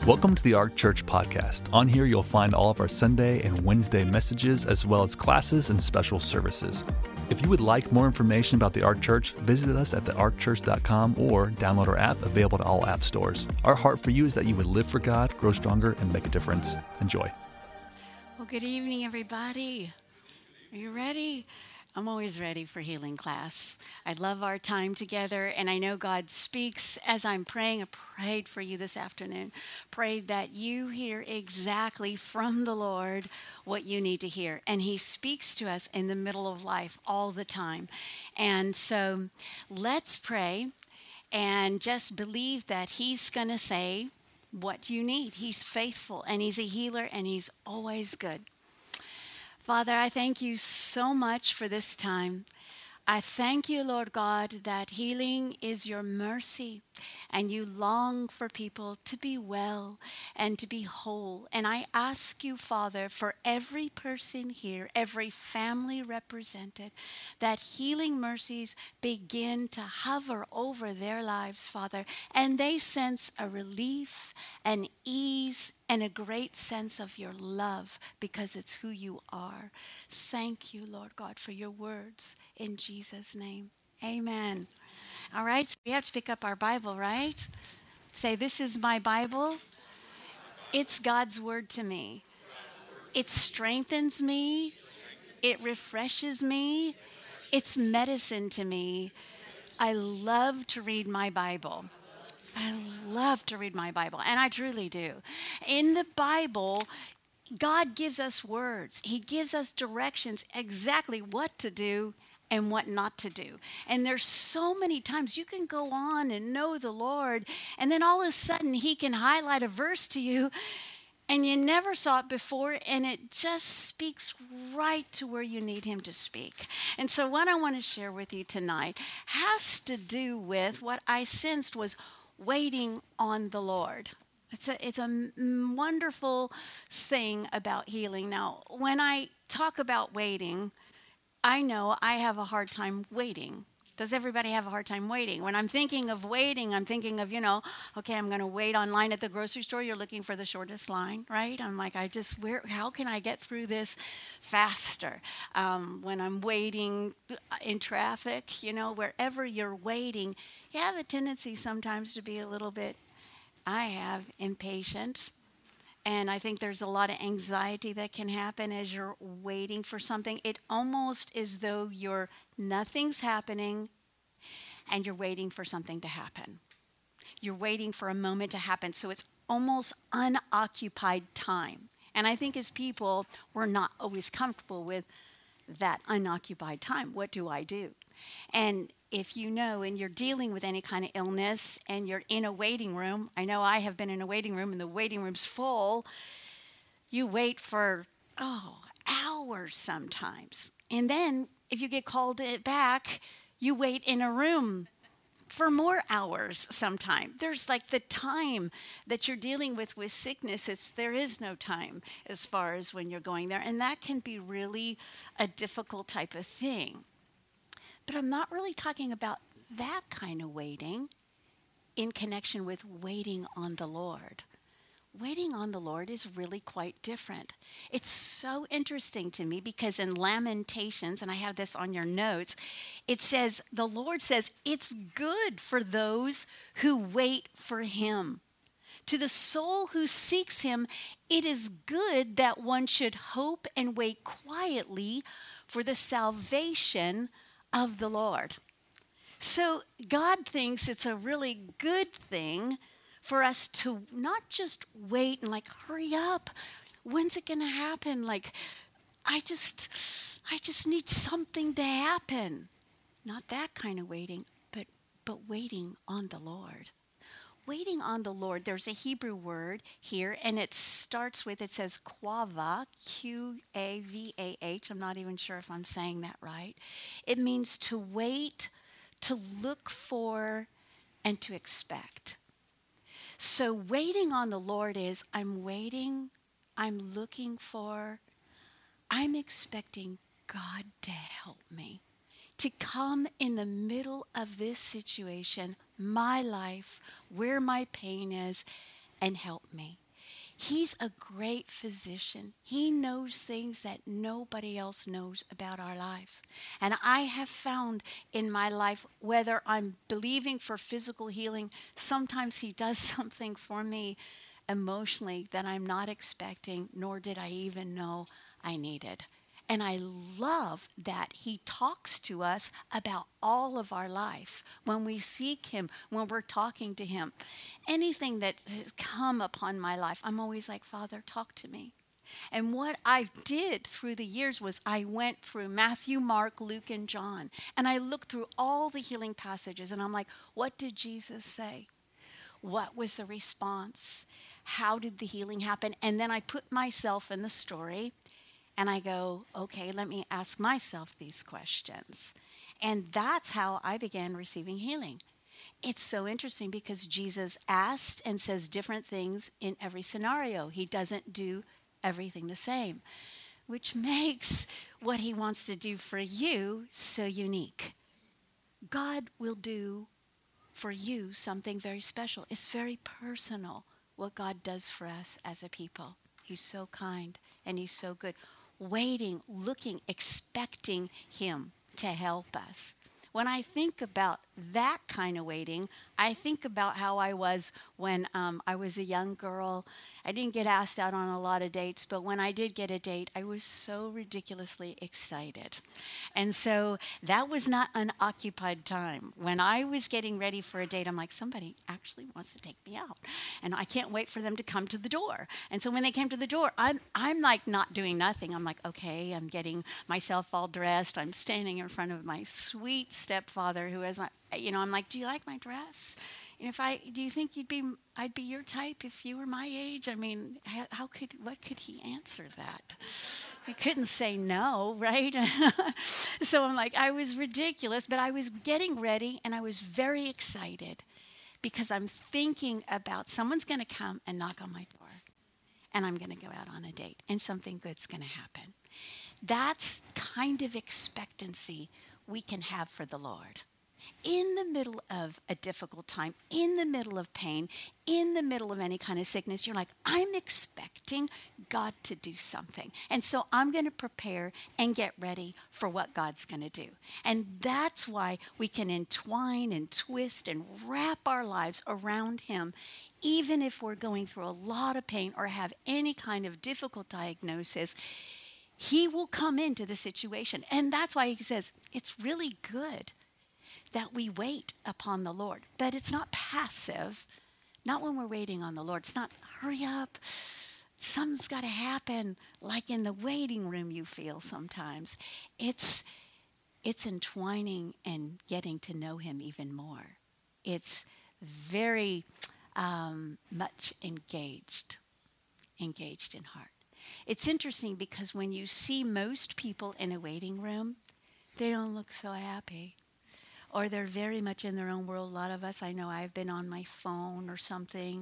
Welcome to the Ark Church podcast. On here, you'll find all of our Sunday and Wednesday messages, as well as classes and special services. If you would like more information about the Ark Church, visit us at thearkchurch.com or download our app, available to all app stores. Our heart for you is that you would live for God, grow stronger, and make a difference. Enjoy. Well, good evening, everybody. Are you ready? I'm always ready for healing class. I love our time together, and I know God speaks as I'm praying. I prayed for you this afternoon. Prayed that you hear exactly from the Lord what you need to hear. And He speaks to us in the middle of life all the time. And so let's pray and just believe that He's going to say what you need. He's faithful, and He's a healer, and He's always good. Father, I thank you so much for this time. I thank you, Lord God, that healing is your mercy, and you long for people to be well and to be whole. And I ask you, Father, for every person here, every family represented, that healing mercies begin to hover over their lives, Father, and they sense a relief, an ease, and a great sense of your love because it's who you are. Thank you, Lord God, for your words in Jesus' name. Amen. All right, so we have to pick up our Bible, right? Say, this is my Bible. It's God's word to me. It strengthens me. It refreshes me. It's medicine to me. I love to read my Bible. I love to read my Bible, and I truly do. In the Bible, God gives us words. He gives us directions exactly what to do and what not to do. And there's so many times you can go on and know the Lord, and then all of a sudden He can highlight a verse to you, and you never saw it before, and it just speaks right to where you need Him to speak. And so what I want to share with you tonight has to do with what I sensed was waiting on the Lord. It's a wonderful thing about healing. Now, when I talk about waiting, I know I have a hard time waiting. Does everybody have a hard time waiting? When I'm thinking of waiting, I'm thinking of, okay, I'm going to wait online at the grocery store. You're looking for the shortest line, right? I'm like, how can I get through this faster? When I'm waiting in traffic, wherever you're waiting, you have a tendency sometimes to be a little bit, I have, impatient. And I think there's a lot of anxiety that can happen as you're waiting for something. It almost is though nothing's happening and you're waiting for something to happen. You're waiting for a moment to happen. So it's almost unoccupied time. And I think as people, we're not always comfortable with that unoccupied time. What do I do? And if you know, and you're dealing with any kind of illness and you're in a waiting room, I know I have been in a waiting room and the waiting room's full, you wait for, hours sometimes. And then if you get called back, you wait in a room for more hours sometime. There's like the time that you're dealing with sickness. There is no time as far as when you're going there. And that can be really a difficult type of thing. But I'm not really talking about that kind of waiting in connection with waiting on the Lord. Waiting on the Lord is really quite different. It's so interesting to me because in Lamentations, and I have this on your notes, it says, the Lord says, it's good for those who wait for Him. To the soul who seeks Him, it is good that one should hope and wait quietly for the salvation of the Lord. So God thinks it's a really good thing for us to not just wait and hurry up. When's it going to happen? I just need something to happen. Not that kind of waiting, but waiting on the Lord. Waiting on the Lord, there's a Hebrew word here, and it says quavah, Q-A-V-A-H. I'm not even sure if I'm saying that right. It means to wait, to look for, and to expect. So waiting on the Lord is, I'm waiting, I'm looking for, I'm expecting God to help me, to come in the middle of this situation, my life, where my pain is, and help me. He's a great physician. He knows things that nobody else knows about our lives. And I have found in my life, whether I'm believing for physical healing, sometimes he does something for me emotionally that I'm not expecting, nor did I even know I needed. And I love that he talks to us about all of our life. When we seek him, when we're talking to him, anything that has come upon my life, I'm always like, Father, talk to me. And what I did through the years was I went through Matthew, Mark, Luke, and John. And I looked through all the healing passages and I'm like, what did Jesus say? What was the response? How did the healing happen? And then I put myself in the story. And I go, okay, let me ask myself these questions. And that's how I began receiving healing. It's so interesting because Jesus asked and says different things in every scenario. He doesn't do everything the same, which makes what he wants to do for you so unique. God will do for you something very special. It's very personal what God does for us as a people. He's so kind and he's so good. Waiting, looking, expecting him to help us. When I think about that kind of waiting, I think about how I was when I was a young girl. I didn't get asked out on a lot of dates, but when I did get a date, I was so ridiculously excited. And so that was not unoccupied time. When I was getting ready for a date, I'm like, somebody actually wants to take me out. And I can't wait for them to come to the door. And so when they came to the door, I'm like not doing nothing. I'm like, okay, I'm getting myself all dressed. I'm standing in front of my sweet stepfather who has, I'm like, do you like my dress? And do you think I'd be your type if you were my age? I mean, what could he answer that? He couldn't say no, right? So I'm like, I was ridiculous, but I was getting ready and I was very excited because I'm thinking about someone's going to come and knock on my door and I'm going to go out on a date and something good's going to happen. That's kind of expectancy we can have for the Lord. In the middle of a difficult time, in the middle of pain, in the middle of any kind of sickness, you're like, I'm expecting God to do something. And so I'm going to prepare and get ready for what God's going to do. And that's why we can entwine and twist and wrap our lives around him, even if we're going through a lot of pain or have any kind of difficult diagnosis. He will come into the situation. And that's why he says, it's really good that we wait upon the Lord. But it's not passive, not when we're waiting on the Lord. It's not, hurry up, something's got to happen, like in the waiting room you feel sometimes. It's entwining and getting to know him even more. It's very much engaged in heart. It's interesting because when you see most people in a waiting room, they don't look so happy. Or they're very much in their own world. A lot of us, I know I've been on my phone or something.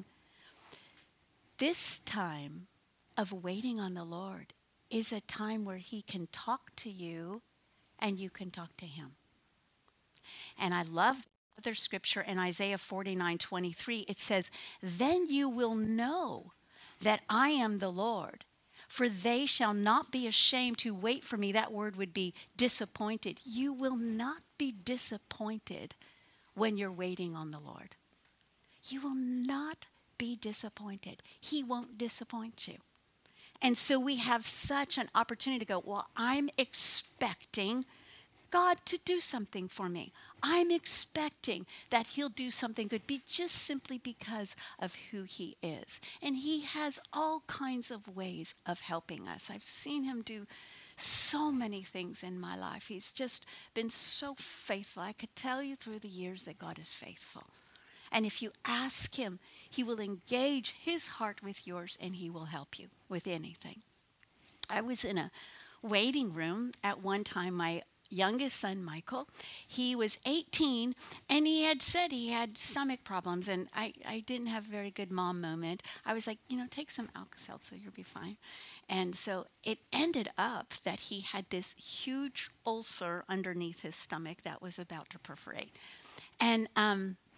This time of waiting on the Lord is a time where he can talk to you and you can talk to him. And I love other scripture in Isaiah 49:23. It says, then you will know that I am the Lord, for they shall not be ashamed to wait for me. That word would be disappointed. You will not be disappointed when you're waiting on the Lord. You will not be disappointed. He won't disappoint you. And so we have such an opportunity to go, well, I'm expecting God to do something for me. I'm expecting that he'll do something good, just simply because of who he is. And he has all kinds of ways of helping us. I've seen him do so many things in my life. He's just been so faithful. I could tell you through the years that God is faithful. And if you ask him, he will engage his heart with yours and he will help you with anything. I was in a waiting room at one time. My youngest son, Michael, he was 18 and he had said he had stomach problems, and I didn't have a very good mom moment. I was like, take some Alka-Seltzer, you'll be fine. And so it ended up that he had this huge ulcer underneath his stomach that was about to perforate. And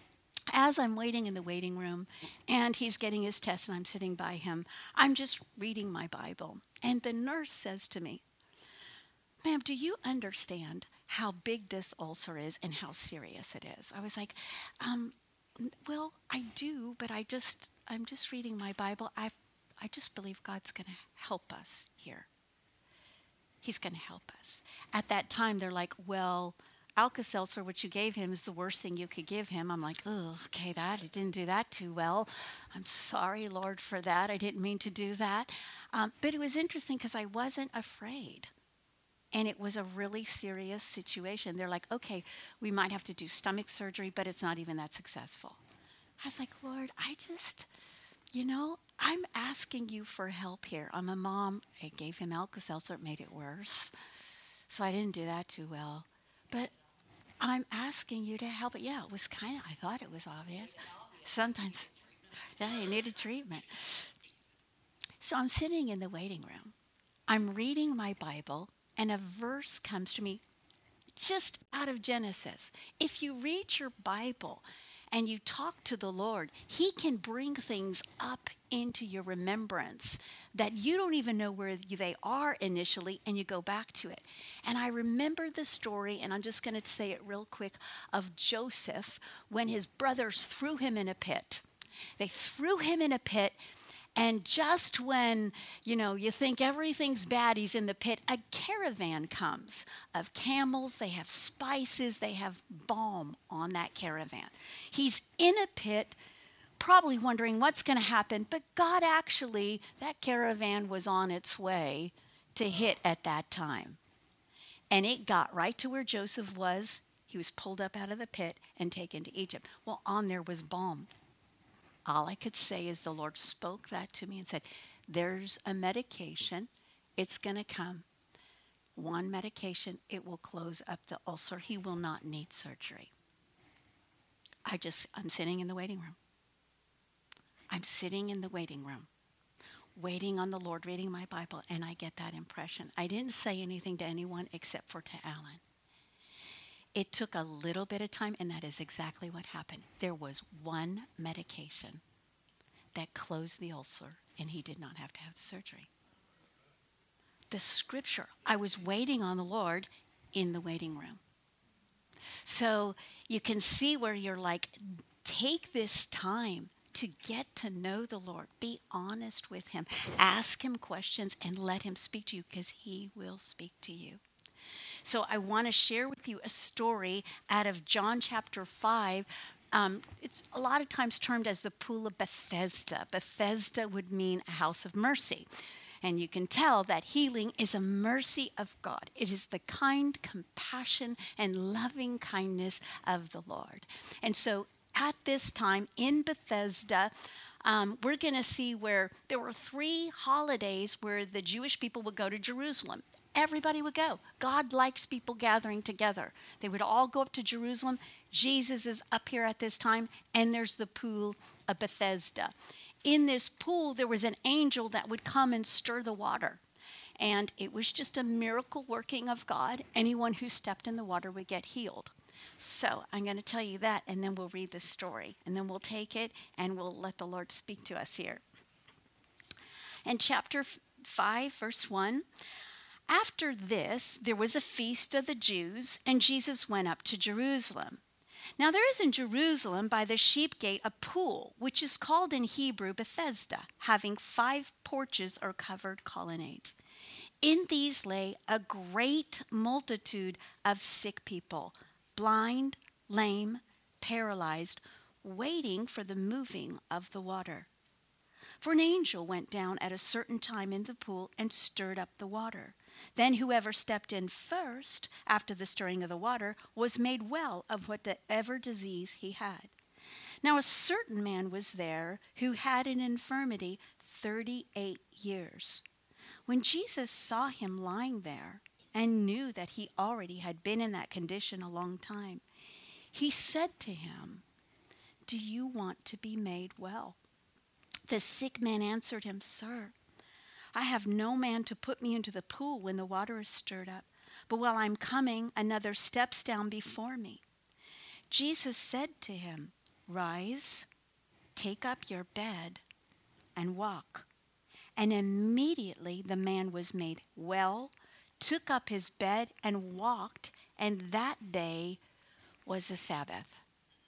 As I'm waiting in the waiting room and he's getting his test and I'm sitting by him, I'm just reading my Bible. And the nurse says to me, "Ma'am, do you understand how big this ulcer is and how serious it is?" I was like, well, I do, but I'm just reading my Bible. I just believe God's going to help us here. He's going to help us. At that time, they're like, "Well, Alka-Seltzer, what you gave him, is the worst thing you could give him." I'm like, "Oh, okay, I didn't do that too well. I'm sorry, Lord, for that. I didn't mean to do that." But it was interesting because I wasn't afraid. And it was a really serious situation. They're like, "Okay, we might have to do stomach surgery, but it's not even that successful." I was like, "Lord, I'm asking you for help here. I'm a mom. I gave him Alka-Seltzer. It made it worse. So I didn't do that too well. But I'm asking you to help it." Yeah, it was I thought it was obvious. Sometimes, yeah, he needed treatment. So I'm sitting in the waiting room. I'm reading my Bible, and a verse comes to me just out of Genesis. If you read your Bible and you talk to the Lord, He can bring things up into your remembrance that you don't even know where they are initially, and you go back to it. And I remember the story, and I'm just going to say it real quick, of Joseph when his brothers threw him in a pit. They threw him in a pit. And just when, you think everything's bad, he's in the pit, a caravan comes of camels. They have spices. They have balm on that caravan. He's in a pit, probably wondering what's going to happen. But God that caravan was on its way to hit at that time. And it got right to where Joseph was. He was pulled up out of the pit and taken to Egypt. Well, on there was balm. All I could say is the Lord spoke that to me and said, "There's a medication. It's going to come. One medication. It will close up the ulcer. He will not need surgery." I'm sitting in the waiting room. I'm sitting in the waiting room, waiting on the Lord, reading my Bible, and I get that impression. I didn't say anything to anyone except for to Alan. It took a little bit of time, and that is exactly what happened. There was one medication that closed the ulcer, and he did not have to have the surgery. The scripture, I was waiting on the Lord in the waiting room. So you can see where you're like, take this time to get to know the Lord. Be honest with Him. Ask Him questions and let Him speak to you, because He will speak to you. So I want to share with you a story out of John chapter 5. It's a lot of times termed as the Pool of Bethesda. Bethesda would mean a house of mercy. And you can tell that healing is a mercy of God. It is the kind compassion and loving kindness of the Lord. And so at this time in Bethesda, we're going to see where there were 3 holidays where the Jewish people would go to Jerusalem. Everybody would go. God likes people gathering together. They would all go up to Jerusalem. Jesus is up here at this time, and there's the Pool of Bethesda. In this pool, there was an angel that would come and stir the water. And it was just a miracle working of God. Anyone who stepped in the water would get healed. So I'm going to tell you that, and then we'll read the story. And then we'll take it, and we'll let the Lord speak to us here. In chapter 5, verse 1, "After this, there was a feast of the Jews, and Jesus went up to Jerusalem. Now there is in Jerusalem by the sheep gate a pool, which is called in Hebrew Bethesda, having 5 porches or covered colonnades. In these lay a great multitude of sick people, blind, lame, paralyzed, waiting for the moving of the water. For an angel went down at a certain time in the pool and stirred up the water. Then whoever stepped in first, after the stirring of the water, was made well of whatever disease he had. Now a certain man was there who had an infirmity 38 years. When Jesus saw him lying there and knew that he already had been in that condition a long time, he said to him, 'Do you want to be made well?' The sick man answered him, 'Sir, I have no man to put me into the pool when the water is stirred up, but while I'm coming, another steps down before me.' Jesus said to him, "Rise, take up your bed, and walk." And immediately the man was made well, took up his bed, and walked, and that day was the Sabbath.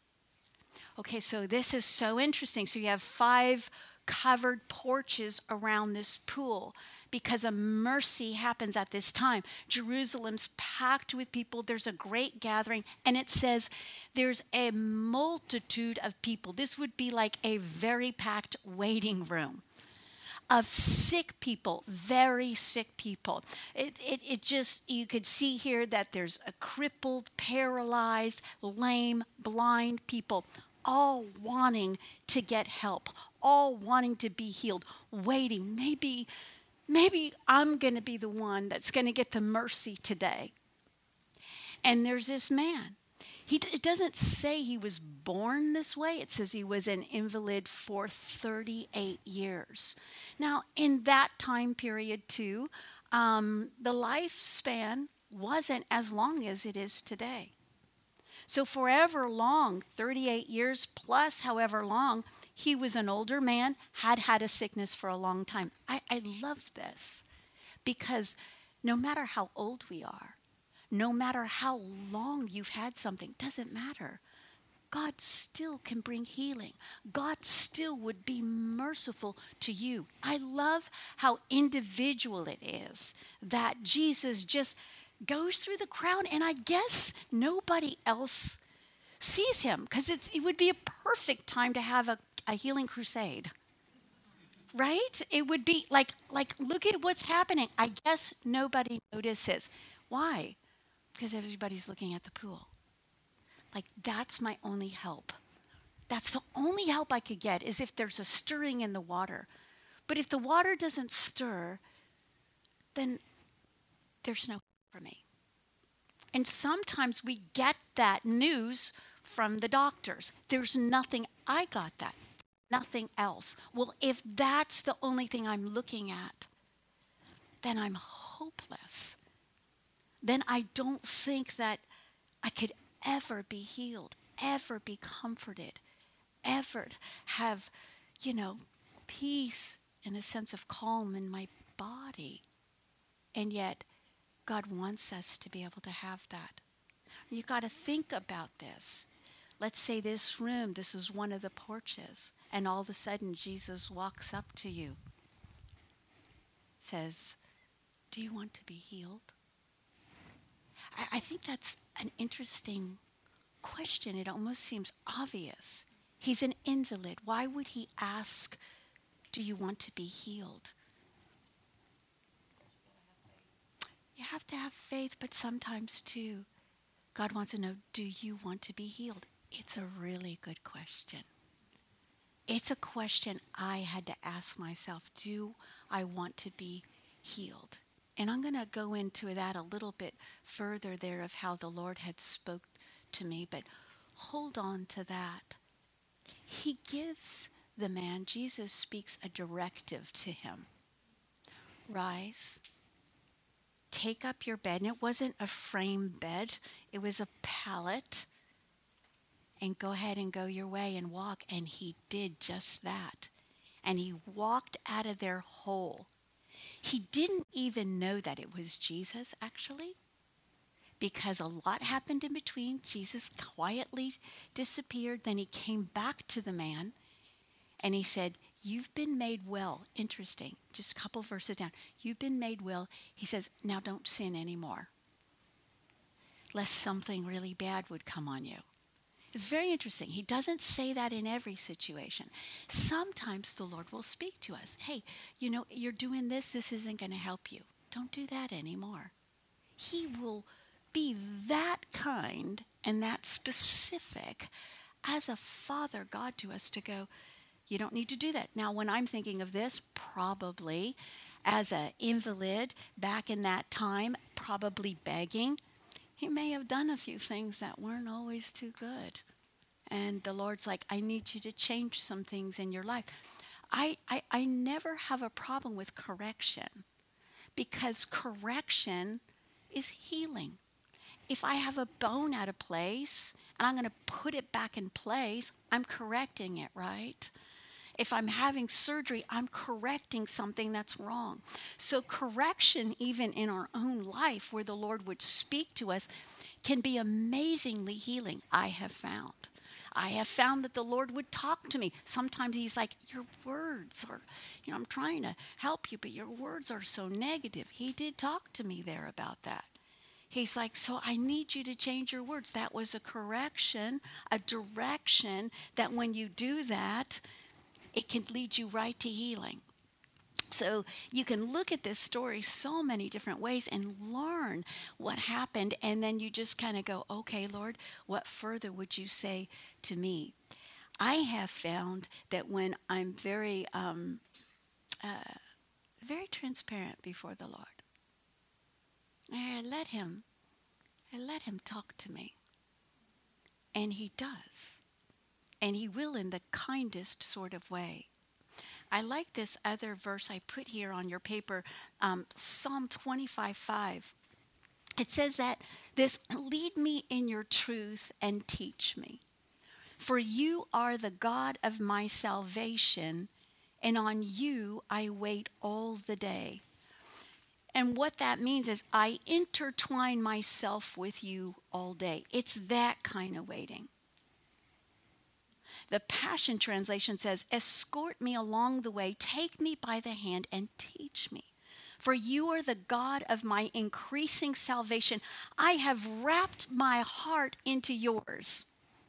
Okay, so this is so interesting. So you have 5 covered porches around this pool because a mercy happens at this time. Jerusalem's packed with people. There's a great gathering, and it says there's a multitude of people. This would be like a very packed waiting room of sick people, very sick people. It just, you could see here that there's a crippled, paralyzed, lame, blind people, all wanting to get help, all wanting to be healed, waiting. Maybe I'm going to be the one that's going to get the mercy today. And there's this man. It doesn't say he was born this way. It says he was an invalid for 38 years. Now, in that time period, too, the lifespan wasn't as long as it is today. So forever long, 38 years plus however long, he was an older man, had a sickness for a long time. I love this because no matter how old we are, no matter how long you've had something, doesn't matter. God still can bring healing. God still would be merciful to you. I love how individual it is that Jesus just goes through the crowd, and I guess nobody else sees him because it would be a perfect time to have a healing crusade. Right? It would be like look at what's happening. I guess nobody notices. Why? Because everybody's looking at the pool. Like, that's my only help. That's the only help I could get, is if there's a stirring in the water. But if the water doesn't stir, then there's no hope for me. And sometimes we get that news from the doctors. There's nothing. I got that. Nothing else. Well, if that's the only thing I'm looking at, then I'm hopeless. Then I don't think that I could ever be healed, ever be comforted, ever have, peace and a sense of calm in my body. And yet, God wants us to be able to have that. You got to think about this. Let's say this room, this is one of the porches, and all of a sudden Jesus walks up to you, says, "Do you want to be healed?" I think that's an interesting question. It almost seems obvious. He's an invalid. Why would he ask, "Do you want to be healed?" You have to have faith, but sometimes too, God wants to know, do you want to be healed? It's a really good question. It's a question I had to ask myself. Do I want to be healed? And I'm going to go into that a little bit further there of how the Lord had spoke to me, but hold on to that. He gives the man, Jesus speaks a directive to him. Rise, take up your bed. And it wasn't a frame bed, it was a pallet. And go ahead and go your way and walk. And he did just that. And he walked out of there whole. He didn't even know that it was Jesus, actually, because a lot happened in between. Jesus quietly disappeared. Then he came back to the man, and he said, "You've been made well." Interesting. Just a couple verses down. "You've been made well." He says, "Now don't sin anymore, lest something really bad would come on you." It's very interesting. He doesn't say that in every situation. Sometimes the Lord will speak to us. "Hey, you're doing this. This isn't going to help you. Don't do that anymore." He will be that kind and that specific as a Father God to us to go, "You don't need to do that." Now, when I'm thinking of this, probably as an invalid back in that time, probably begging, he may have done a few things that weren't always too good. And the Lord's like, "I need you to change some things in your life." I never have a problem with correction, because correction is healing. if I have a bone out of place and I'm going to put it back in place, I'm correcting it, right? If I'm having surgery, I'm correcting something that's wrong. So correction, even in our own life, where the Lord would speak to us, can be amazingly healing, I have found. I have found that the Lord would talk to me. Sometimes he's like, your words are, I'm trying to help you, but your words are so negative. He did talk to me there about that. He's like, so I need you to change your words. That was a correction, a direction that when you do that, it can lead you right to healing. So you can look at this story so many different ways and learn what happened. And then you just kind of go, okay, Lord, what further would you say to me? I have found that when I'm very transparent before the Lord, I let him talk to me. And he does. And he will in the kindest sort of way. I like this other verse I put here on your paper, Psalm 25:5. It says that lead me in your truth and teach me. For you are the God of my salvation, and on you I wait all the day. And what that means is I intertwine myself with you all day. It's that kind of waiting. The Passion Translation says, escort me along the way, take me by the hand and teach me. For you are the God of my increasing salvation. I have wrapped my heart into yours.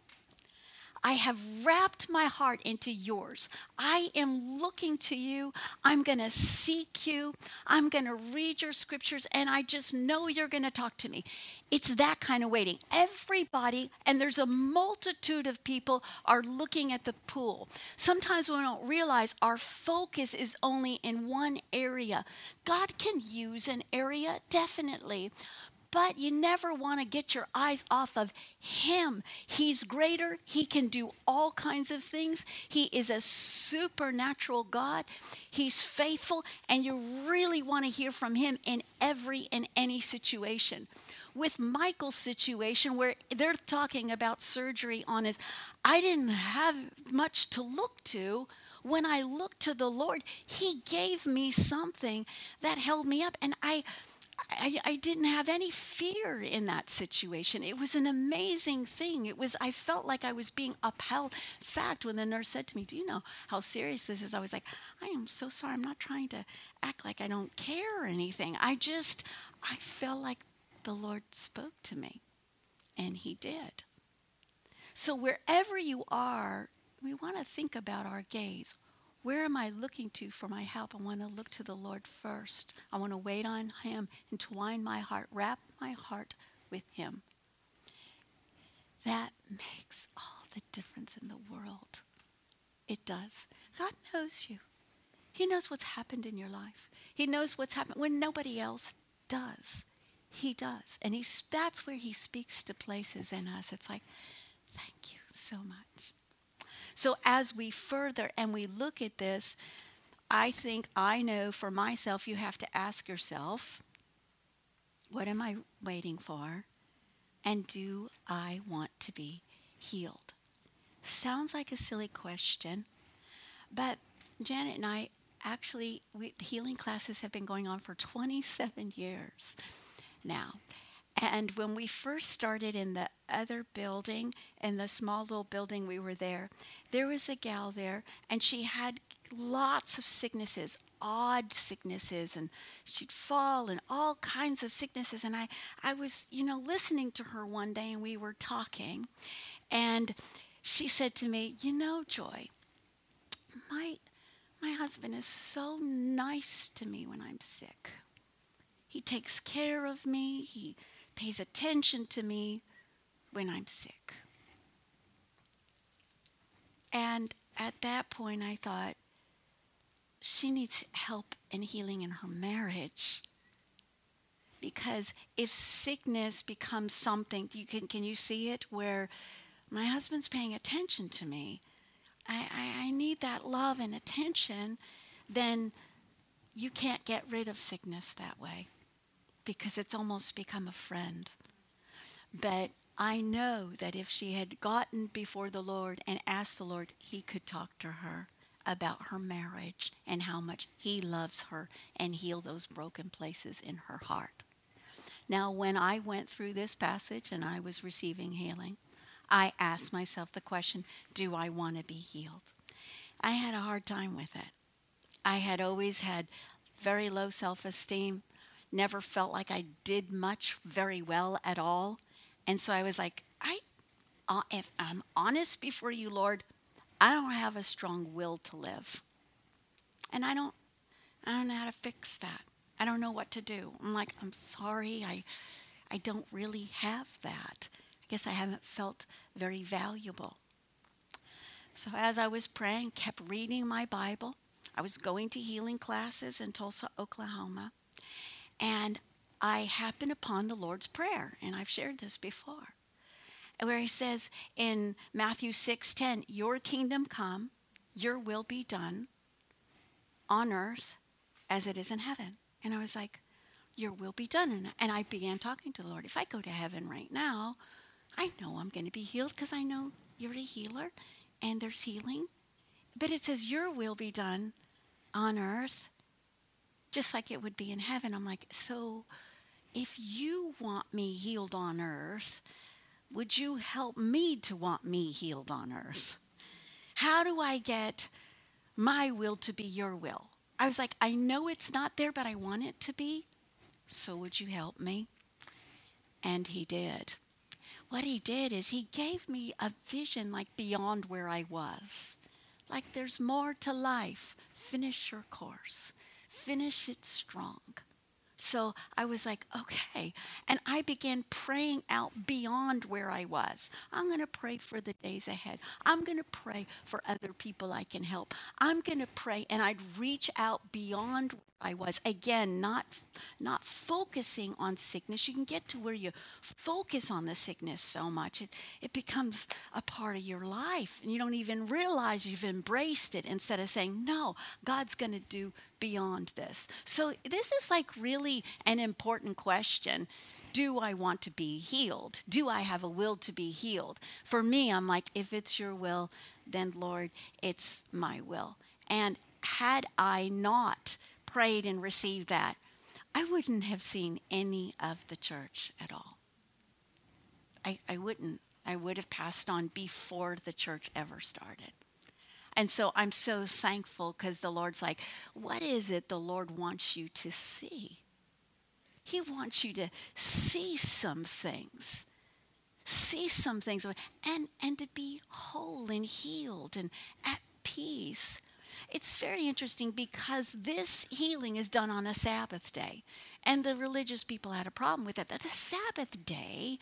I have wrapped my heart into yours. I am looking to you. I'm going to seek you. I'm going to read your scriptures, and I just know you're going to talk to me. It's that kind of waiting. Everybody, and there's a multitude of people, are looking at the pool. Sometimes we don't realize our focus is only in one area. God can use an area, definitely. But you never want to get your eyes off of him. He's greater. He can do all kinds of things. He is a supernatural God. He's faithful, and you really want to hear from him in every and any situation. With Michael's situation, where they're talking about surgery on his, I didn't have much to look to. When I looked to the Lord, he gave me something that held me up, and I didn't have any fear in that situation. It was an amazing thing. I felt like I was being upheld. In fact, when the nurse said to me, do you know how serious this is? I was like, I am so sorry. I'm not trying to act like I don't care or anything. I felt like the Lord spoke to me, and he did. So wherever you are, we want to think about our gaze. Where am I looking to for my help? I want to look to the Lord first. I want to wait on him, entwine my heart, wrap my heart with him. That makes all the difference in the world. It does. God knows you. He knows what's happened in your life. He knows what's happened when nobody else does. He does. And that's where he speaks to places in us. It's like, thank you so much. So as we further and we look at this, I know for myself, you have to ask yourself, what am I waiting for? And do I want to be healed? Sounds like a silly question, but Janet and I actually, the healing classes have been going on for 27 years now. And when we first started in the other building, in the small little building we were there was a gal there, and she had lots of sicknesses, odd sicknesses, and she'd fall and all kinds of sicknesses. And I was, listening to her one day, and we were talking, and she said to me, Joy, my husband is so nice to me when I'm sick. He takes care of me. He pays attention to me when I'm sick. And at that point, I thought, she needs help and healing in her marriage. Because if sickness becomes something, can you see it, where my husband's paying attention to me, I need that love and attention, then you can't get rid of sickness that way, because it's almost become a friend. But I know that if she had gotten before the Lord and asked the Lord, He could talk to her about her marriage and how much He loves her and heal those broken places in her heart. Now, when I went through this passage and I was receiving healing, I asked myself the question, do I want to be healed? I had a hard time with it. I had always had very low self esteem, never felt like I did much very well at all. And so I was like, if I'm honest before you, Lord, I don't have a strong will to live. And I don't know how to fix that. I don't know what to do. I'm like, I'm sorry, I don't really have that. I guess I haven't felt very valuable. So as I was praying, kept reading my Bible. I was going to healing classes in Tulsa, Oklahoma, and I happened upon the Lord's Prayer, and I've shared this before, where He says in Matthew 6:10, "Your kingdom come, your will be done on earth as it is in heaven." And I was like, your will be done. And I began talking to the Lord. If I go to heaven right now, I know I'm going to be healed because I know you're a healer and there's healing. But it says, your will be done on earth just like it would be in heaven. I'm like, so if you want me healed on earth, would you help me to want me healed on earth? How do I get my will to be your will? I was like, I know it's not there, but I want it to be. So would you help me? And He did. What He did is He gave me a vision like beyond where I was. Like there's more to life. Finish your course. Finish it strong. So I was like, okay. And I began praying out beyond where I was. I'm going to pray for the days ahead. I'm going to pray for other people I can help. I'm going to pray, and I'd reach out beyond where I was. Again, not focusing on sickness. You can get to where you focus on the sickness so much. It becomes a part of your life, and you don't even realize you've embraced it instead of saying, no, God's going to do beyond this. So this is like really an important question. Do I want to be healed? Do I have a will to be healed? For me, I'm like, if it's your will, then Lord, it's my will. And had I not prayed and received that, I wouldn't have seen any of the church at all. I wouldn't. I would have passed on before the church ever started. And so I'm so thankful because the Lord's like, what is it the Lord wants you to see? He wants you to see some things. See some things and to be whole and healed and at peace. It's very interesting because this healing is done on a Sabbath day. And the religious people had a problem with it. That the Sabbath day,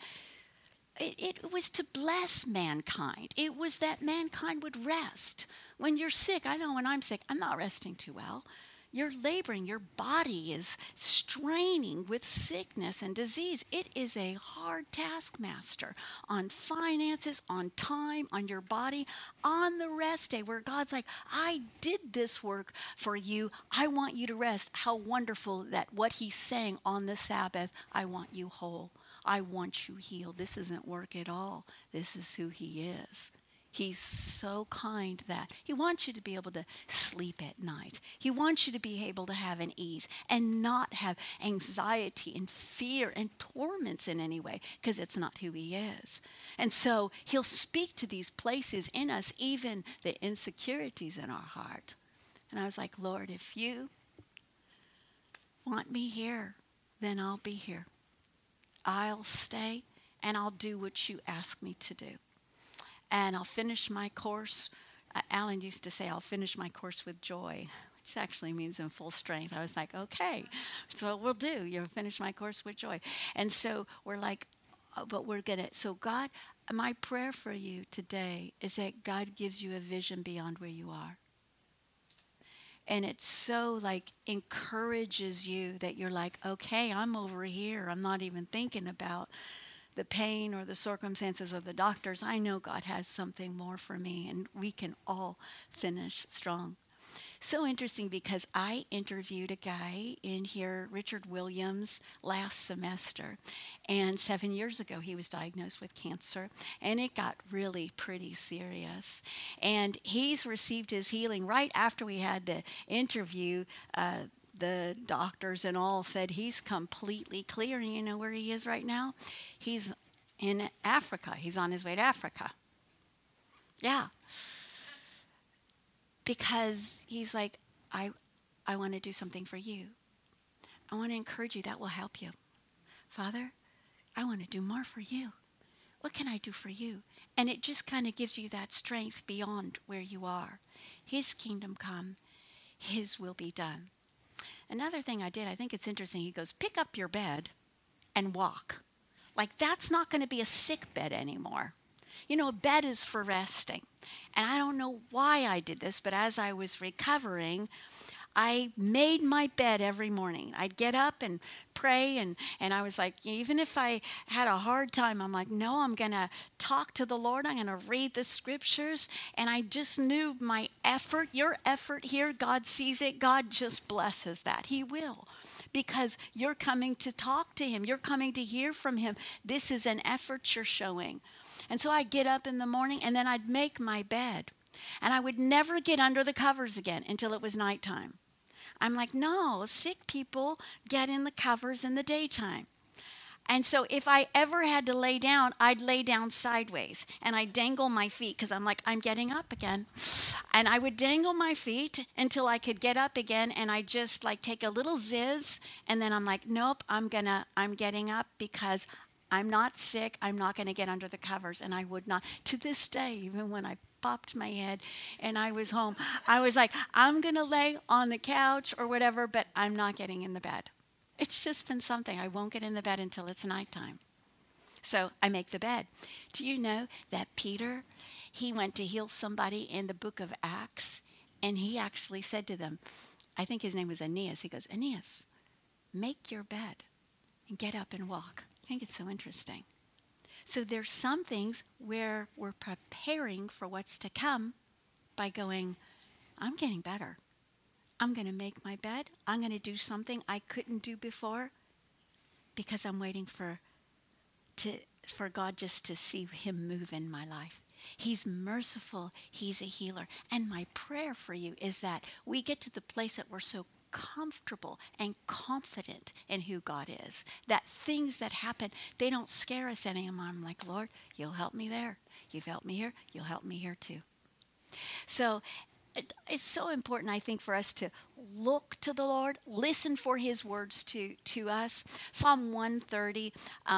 it was to bless mankind. It was that mankind would rest. When you're sick, I know when I'm sick, I'm not resting too well. You're laboring. Your body is straining with sickness and disease. It is a hard taskmaster on finances, on time, on your body, on the rest day where God's like, I did this work for you. I want you to rest. How wonderful that what He's saying on the Sabbath, I want you whole. I want you healed. This isn't work at all. This is who He is. He's so kind that He wants you to be able to sleep at night. He wants you to be able to have an ease and not have anxiety and fear and torments in any way because it's not who He is. And so He'll speak to these places in us, even the insecurities in our heart. And I was like, Lord, if you want me here, then I'll be here. I'll stay and I'll do what you ask me to do. And I'll finish my course. Alan used to say, I'll finish my course with joy, which actually means in full strength. I was like, okay, so we'll do. You'll finish my course with joy. And so we're like, but we're going to, so God, my prayer for you today is that God gives you a vision beyond where you are. And it so like encourages you that you're like, okay, I'm over here. I'm not even thinking about the pain or the circumstances of the doctors. I know God has something more for me, and we can all finish strong. So interesting because I interviewed a guy in here, Richard Williams, last semester. And 7 years ago, he was diagnosed with cancer, and it got really pretty serious. And he's received his healing right after we had the interview. The doctors and all said he's completely clear. And you know where he is right now? He's in Africa. He's on his way to Africa. Yeah. Because he's like, I want to do something for you. I want to encourage you. That will help you. Father, I want to do more for you. What can I do for you? And it just kind of gives you that strength beyond where you are. His kingdom come. His will be done. Another thing I did, I think it's interesting. He goes, pick up your bed and walk. Like that's not going to be a sick bed anymore. You know, a bed is for resting. And I don't know why I did this, but as I was recovering, I made my bed every morning. I'd get up and pray, and I was like, even if I had a hard time, I'm like, no, I'm going to talk to the Lord. I'm going to read the scriptures. And I just knew my effort, your effort here, God sees it. God just blesses that. He will. Because you're coming to talk to him. You're coming to hear from him. This is an effort you're showing. And so I'd get up in the morning and then I'd make my bed. And I would never get under the covers again until it was nighttime. I'm like, no, sick people get in the covers in the daytime. And so if I ever had to lay down, I'd lay down sideways and I'd dangle my feet because I'm like, I'm getting up again. And I would dangle my feet until I could get up again. And I just like take a little zizz. And then I'm like, nope, I'm getting up because I'm not sick. I'm not going to get under the covers. And I would not. To this day, even when I popped my head and I was home, I was like, I'm going to lay on the couch or whatever, but I'm not getting in the bed. It's just been something. I won't get in the bed until it's nighttime. So I make the bed. Do you know that Peter, he went to heal somebody in the book of Acts, and he actually said to them, I think his name was Aeneas. He goes, Aeneas, make your bed and get up and walk. I think it's so interesting. So there's some things where we're preparing for what's to come by going, I'm getting better. I'm going to make my bed. I'm going to do something I couldn't do before because I'm waiting for God just to see him move in my life. He's merciful. He's a healer. And my prayer for you is that we get to the place that we're so comfortable and confident in who God is, that things that happen, they don't scare us anymore. I'm like, Lord, you'll help me there. You've helped me here. You'll help me here too. So it's so important, I think, for us to look to the Lord, listen for his words to us. Psalm 130,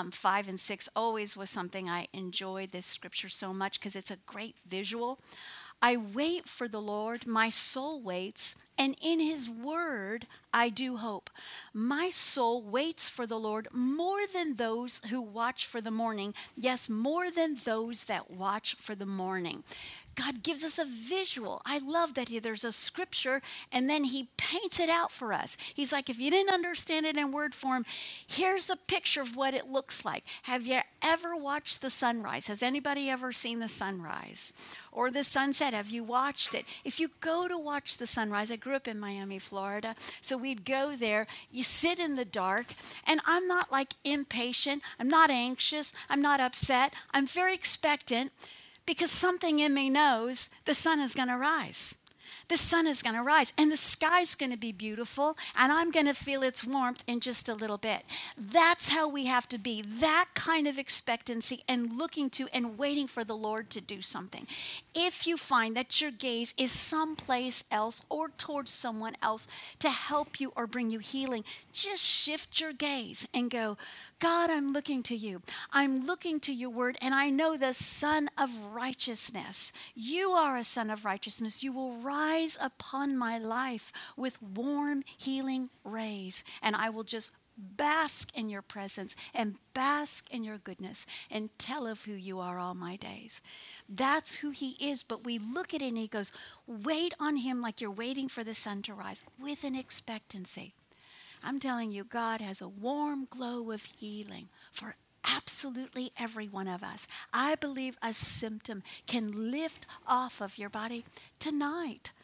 5 and 6 always was something I enjoyed this scripture so much because it's a great visual. I wait for the Lord, my soul waits, and in his word I do hope. My soul waits for the Lord more than those who watch for the morning. Yes, more than those that watch for the morning. God gives us a visual. I love that there's a scripture and then he paints it out for us. He's like, if you didn't understand it in word form, here's a picture of what it looks like. Have you ever watched the sunrise? Has anybody ever seen the sunrise? Or the sunset? Have you watched it? If you go to watch the sunrise, I grew up in Miami, Florida, so we'd go there. You sit in the dark, and I'm not like impatient. I'm not anxious. I'm not upset. I'm very expectant. Because something in me knows the sun is going to rise. The sun is going to rise and the sky's going to be beautiful and I'm going to feel its warmth in just a little bit. That's how we have to be, that kind of expectancy and looking to and waiting for the Lord to do something. If you find that your gaze is someplace else or towards someone else to help you or bring you healing, just shift your gaze and go, God, I'm looking to you. I'm looking to your word, and I know the Son of Righteousness. You are a Son of Righteousness. You will rise upon my life with warm, healing rays, and I will just bask in your presence and bask in your goodness and tell of who you are all my days. That's who he is, but we look at it and he goes, wait on him like you're waiting for the sun to rise with an expectancy. I'm telling you, God has a warm glow of healing for absolutely every one of us. I believe a symptom can lift off of your body tonight.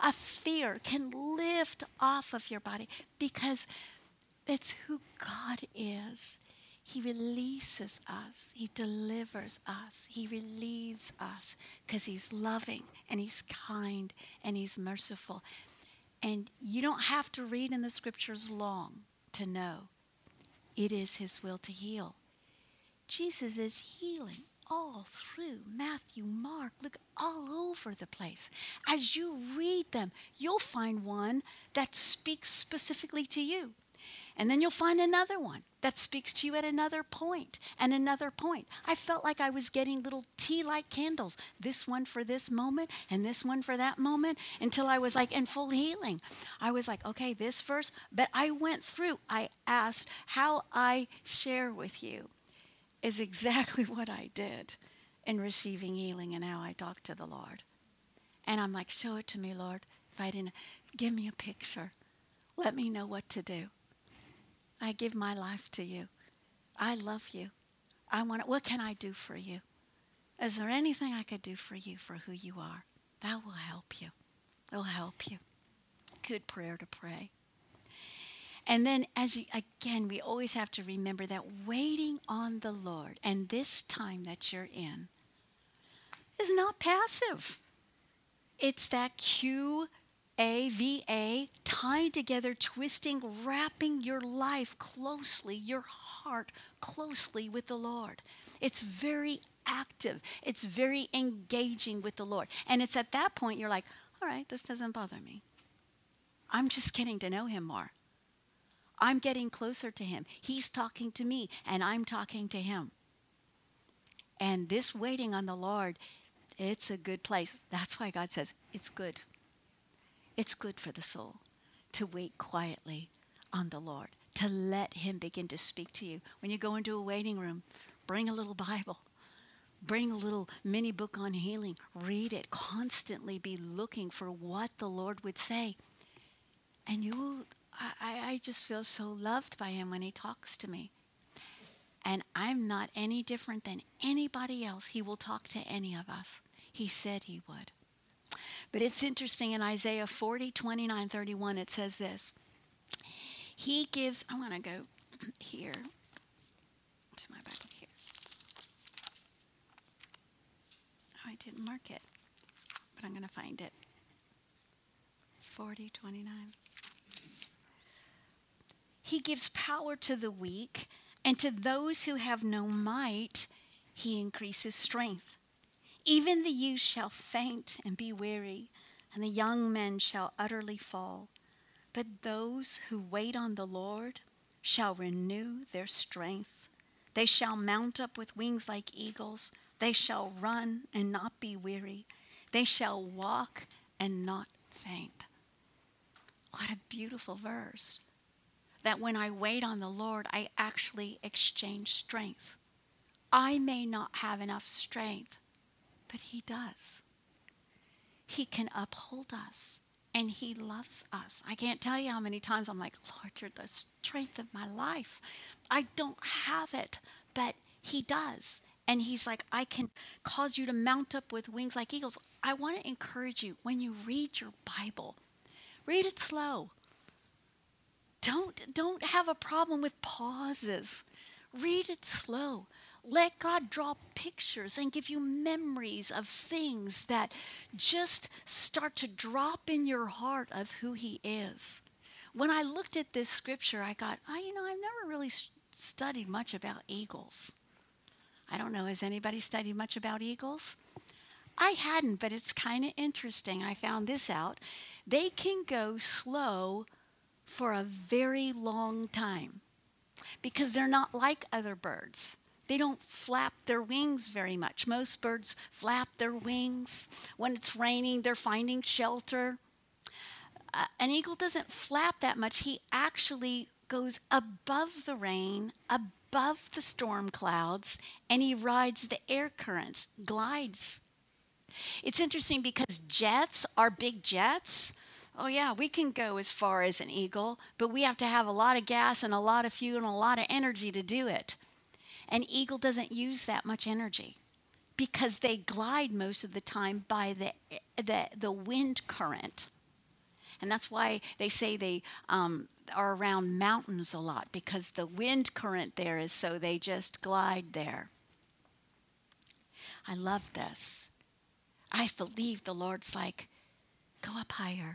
a fear can lift off of your body because it's who God is. He releases us. He delivers us. He relieves us because he's loving and he's kind and he's merciful. And you don't have to read in the scriptures long to know it is his will to heal. Jesus is healing all through Matthew, Mark, look all over the place. As you read them, you'll find one that speaks specifically to you. And then you'll find another one that speaks to you at another point and another point. I felt like I was getting little tea-light candles, this one for this moment and this one for that moment, until I was like in full healing. I was like, okay, this verse, but I went through, I asked how I share with you is exactly what I did in receiving healing and how I talked to the Lord. And I'm like, show it to me, Lord. If I didn't, give me a picture. Let me know what to do. I give my life to you. I love you. What can I do for you? Is there anything I could do for you for who you are? That will help you. It'll help you. Good prayer to pray. And then again, we always have to remember that waiting on the Lord and this time that you're in is not passive. It's that QAVA, tied together, twisting, wrapping your life closely, your heart closely with the Lord. It's very active. It's very engaging with the Lord. And it's at that point you're like, all right, this doesn't bother me. I'm just getting to know him more. I'm getting closer to him. He's talking to me, and I'm talking to him. And this waiting on the Lord, it's a good place. That's why God says it's good. It's good for the soul to wait quietly on the Lord, to let him begin to speak to you. When you go into a waiting room, bring a little Bible. Bring a little mini book on healing. Read it. Constantly be looking for what the Lord would say. And you will... I just feel so loved by him when he talks to me. And I'm not any different than anybody else. He will talk to any of us. He said he would. But it's interesting in Isaiah 40, 29, 31, it says this. He gives, I want to go here to my Bible here. Oh, I didn't mark it, but I'm going to find it. 40, 29. He gives power to the weak, and to those who have no might, he increases strength. Even the youth shall faint and be weary, and the young men shall utterly fall. But those who wait on the Lord shall renew their strength. They shall mount up with wings like eagles. They shall run and not be weary. They shall walk and not faint. What a beautiful verse. That when I wait on the Lord, I actually exchange strength. I may not have enough strength, but he does. He can uphold us, and he loves us. I can't tell you how many times I'm like, Lord, you're the strength of my life. I don't have it, but he does. And he's like, I can cause you to mount up with wings like eagles. I want to encourage you, when you read your Bible, read it slow. Don't have a problem with pauses. Read it slow. Let God draw pictures and give you memories of things that just start to drop in your heart of who he is. When I looked at this scripture, I got, I've never really studied much about eagles. I don't know, has anybody studied much about eagles? I hadn't, but it's kind of interesting. I found this out. They can go slow for a very long time because they're not like other birds. They don't flap their wings very much. Most birds flap their wings. When it's raining, they're finding shelter. An eagle doesn't flap that much. He actually goes above the rain, above the storm clouds, and he rides the air currents, glides. It's interesting because jets are big jets. Oh yeah, we can go as far as an eagle, but we have to have a lot of gas and a lot of fuel and a lot of energy to do it. An eagle doesn't use that much energy because they glide most of the time by the wind current. And that's why they say they are around mountains a lot, because the wind current there is so they just glide there. I love this. I believe the Lord's like, go up higher.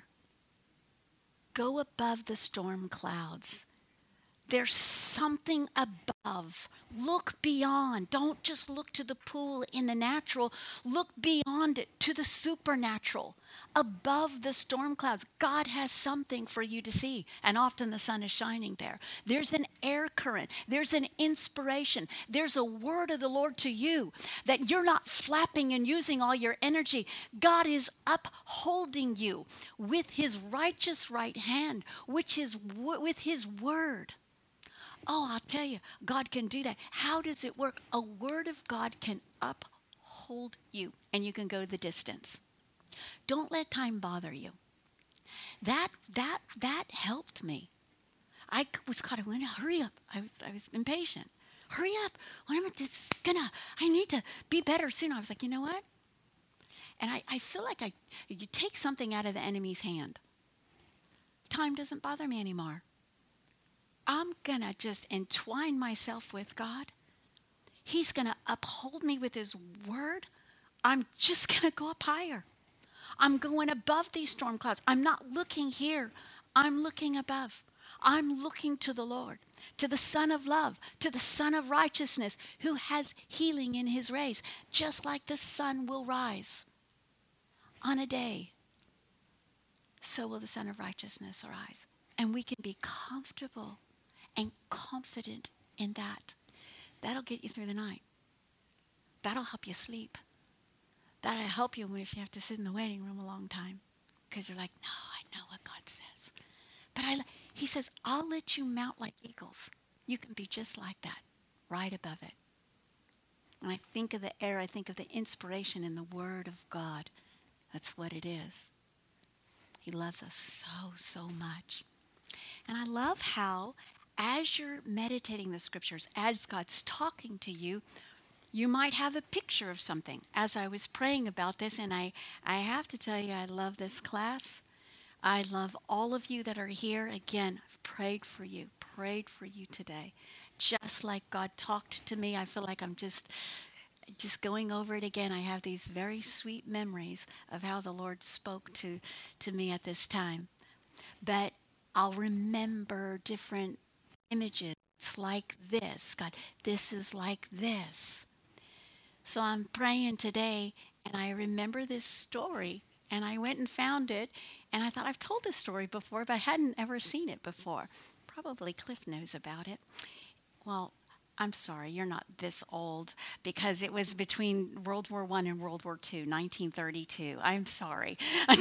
Go above the storm clouds. There's something above. Look beyond. Don't just look to the pool in the natural. Look beyond it to the supernatural. Above the storm clouds, God has something for you to see. And often the sun is shining there. There's an air current. There's an inspiration. There's a word of the Lord to you that you're not flapping and using all your energy. God is upholding you with his righteous right hand, which is with his word. Oh, I'll tell you, God can do that. How does it work? A word of God can uphold you, and you can go the distance. Don't let time bother you. That helped me. I was caught. I went, hurry up. I was impatient. Hurry up. I need to be better soon. I was like, you know what? And I feel like you take something out of the enemy's hand. Time doesn't bother me anymore. I'm going to just entwine myself with God. He's going to uphold me with his word. I'm just going to go up higher. I'm going above these storm clouds. I'm not looking here. I'm looking above. I'm looking to the Lord, to the Son of love, to the Son of righteousness, who has healing in his rays, just like the sun will rise on a day. So will the Son of righteousness arise. And we can be comfortable and confident in that. That'll get you through the night. That'll help you sleep. That'll help you if you have to sit in the waiting room a long time. Because you're like, no, I know what God says. But he says, I'll let you mount like eagles. You can be just like that, right above it. When I think of the air, I think of the inspiration in the Word of God. That's what it is. He loves us so, so much. And I love how, as you're meditating the scriptures, as God's talking to you, you might have a picture of something. As I was praying about this, and I have to tell you, I love this class. I love all of you that are here. Again, I've prayed for you today. Just like God talked to me, I feel like I'm just going over it again. I have these very sweet memories of how the Lord spoke to me at this time. But I'll remember different images. It's like this. God, this is like this. So I'm praying today, and I remember this story, and I went and found it, and I thought I've told this story before, but I hadn't ever seen it before. Probably Cliff knows about it. Well, I'm sorry, you're not this old, because it was between World War I and World War II, 1932. I'm sorry.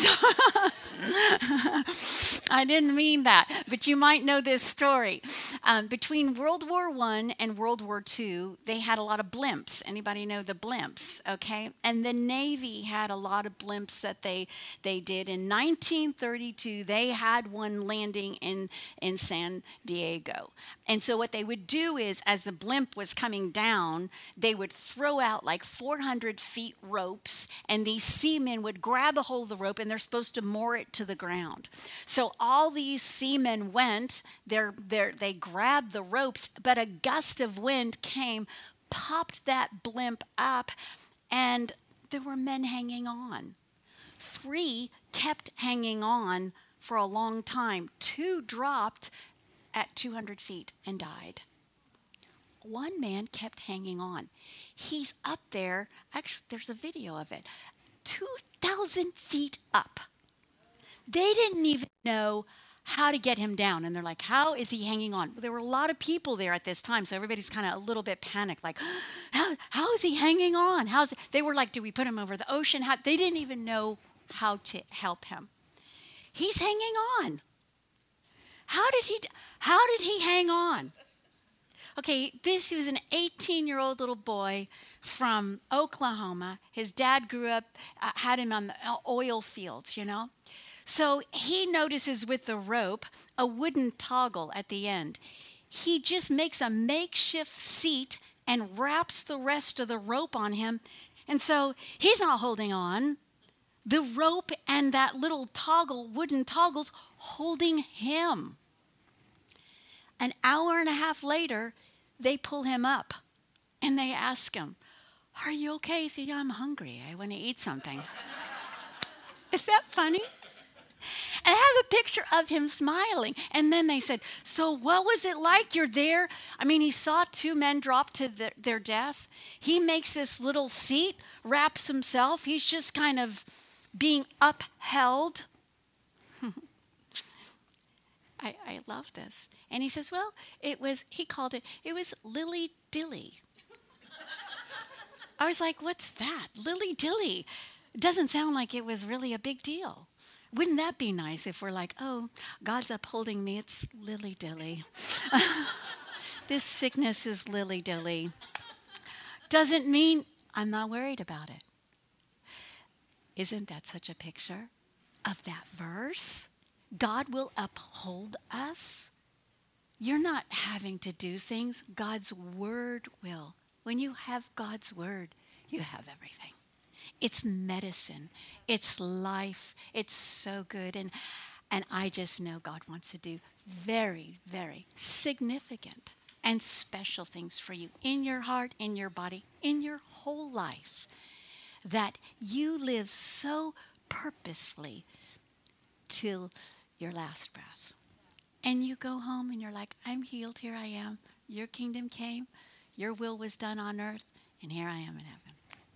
I didn't mean that, but you might know this story. Between World War I and World War II, they had a lot of blimps. Anybody know the blimps? Okay, and the Navy had a lot of blimps that they did. In 1932, they had one landing in San Diego. And so what they would do is, as the blimp was coming down, they would throw out like 400 feet ropes, and these seamen would grab a hold of the rope, and they're supposed to moor it to the ground. So all these seamen went, they grabbed the ropes, but a gust of wind came, popped that blimp up, and there were men hanging on. 3 kept hanging on for a long time. 2 dropped at 200 feet and died. 1 man kept hanging on. He's up there. Actually, there's a video of it. 2,000 feet up. They didn't even know how to get him down. And they're like, how is he hanging on? Well, there were a lot of people there at this time, so everybody's kind of a little bit panicked, like, how is he hanging on? They were like, do we put him over the ocean? They didn't even know how to help him. He's hanging on. How did he hang on? Okay, this was an 18-year-old little boy from Oklahoma. His dad grew up, had him on the oil fields, So he notices with the rope a wooden toggle at the end. He just makes a makeshift seat and wraps the rest of the rope on him. And so he's not holding on. The rope and that little wooden toggles holding him. An hour and a half later, they pull him up and they ask him, "Are you okay?" He said, "Yeah, I'm hungry. I want to eat something." Is that funny? And I have a picture of him smiling. And then they said, "So what was it like? You're there." I mean, he saw two men drop to their death. He makes this little seat, wraps himself. He's just kind of being upheld. I love this. And he says, well, he called it was Lily Dilly. I was like, what's that? Lily Dilly. It doesn't sound like it was really a big deal. Wouldn't that be nice if we're like, oh, God's upholding me, it's Lily Dilly. This sickness is Lily Dilly. Doesn't mean I'm not worried about it. Isn't that such a picture of that verse? God will uphold us. You're not having to do things. God's word will. When you have God's word, you have everything. It's medicine. It's life. It's so good. And I just know God wants to do very, very significant and special things for you in your heart, in your body, in your whole life, that you live so purposefully till your last breath. And you go home and you're like, I'm healed, here I am. Your kingdom came, your will was done on earth, and here I am in heaven.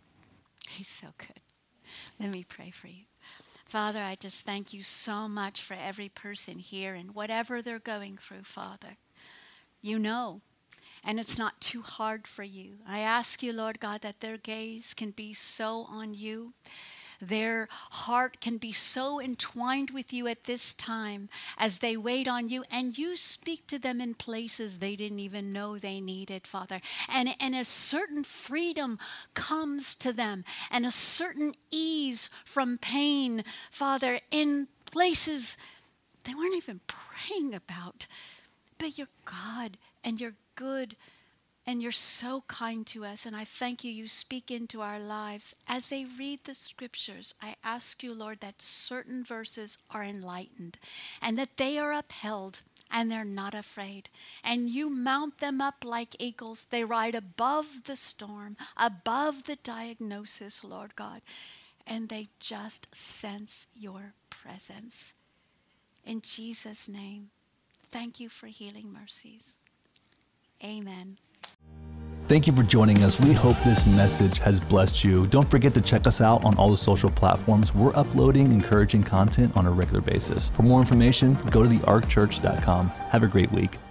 He's so good. Let me pray for you. Father, I just thank you so much for every person here and whatever they're going through, Father. You know, and it's not too hard for you. I ask you, Lord God, that their gaze can be so on you. Their heart can be so entwined with you at this time as they wait on you, and you speak to them in places they didn't even know they needed, Father. And a certain freedom comes to them, and a certain ease from pain, Father, in places they weren't even praying about. But you're God, and you're good, and you're so kind to us, and I thank you. You speak into our lives. As they read the scriptures, I ask you, Lord, that certain verses are enlightened and that they are upheld and they're not afraid. And you mount them up like eagles. They ride above the storm, above the diagnosis, Lord God, and they just sense your presence. In Jesus' name, thank you for healing mercies. Amen. Thank you for joining us. We hope this message has blessed you. Don't forget to check us out on all the social platforms. We're uploading encouraging content on a regular basis. For more information, go to thearkchurch.com. Have a great week.